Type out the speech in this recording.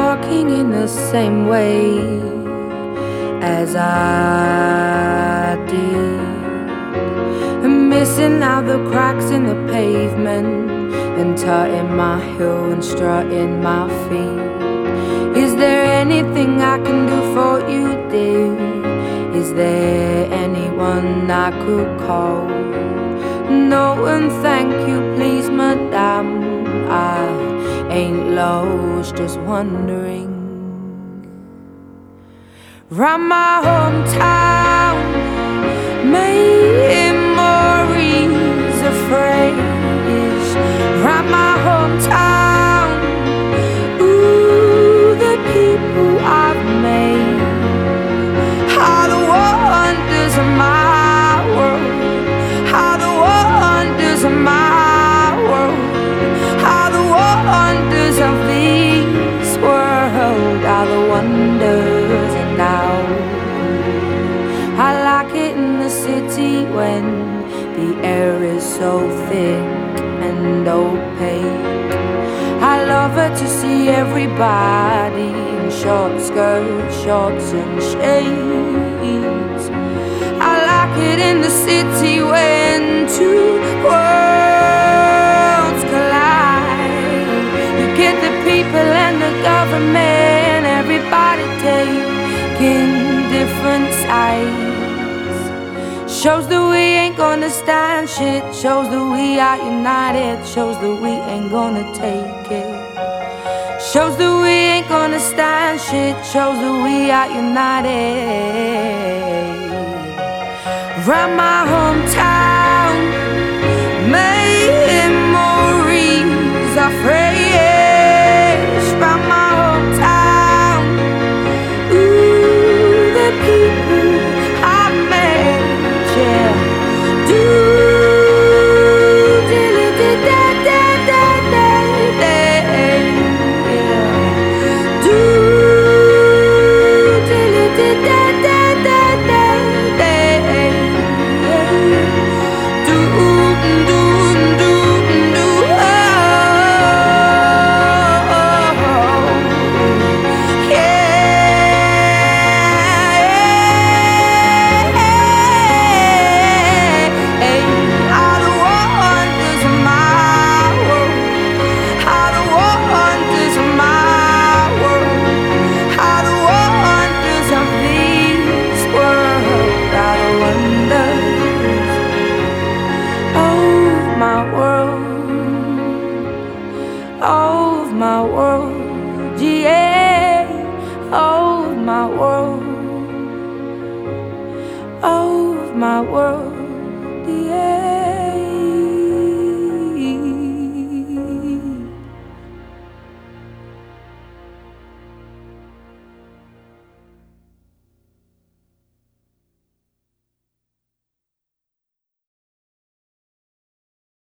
walking in the same way as I did, and missing out the cracks in the pavement, and tutting my heel and strutting my feet. Is there anything I can do for you, dear? Is there anyone I could call? No, and thank you, please, madame. I ain't lost, just wondering. Round my hometown, memories of phrase. Round my hometown, ooh, the people I've made are the wonders of my world. Are the wonders of my world. Are the wonders of this world. Are the wonders. And now I like it in the city when the air is so thick and opaque. I love it to see everybody in short skirts, shorts and shades. I like it in the city when two worlds collide. You get the people and the government, everybody taking different sides. Shows that we ain't gonna stand shit. Shows that we are united. Shows that we ain't gonna take it. Shows that we ain't gonna stand shit. Shows that we are united. Round my hometown, memories are fresh. Round my hometown, ooh, the people I met, yeah. Do dilly da da da da da, yeah. Do dilly da da da da da. Of my world, yeah, of my world, of my world, yeah.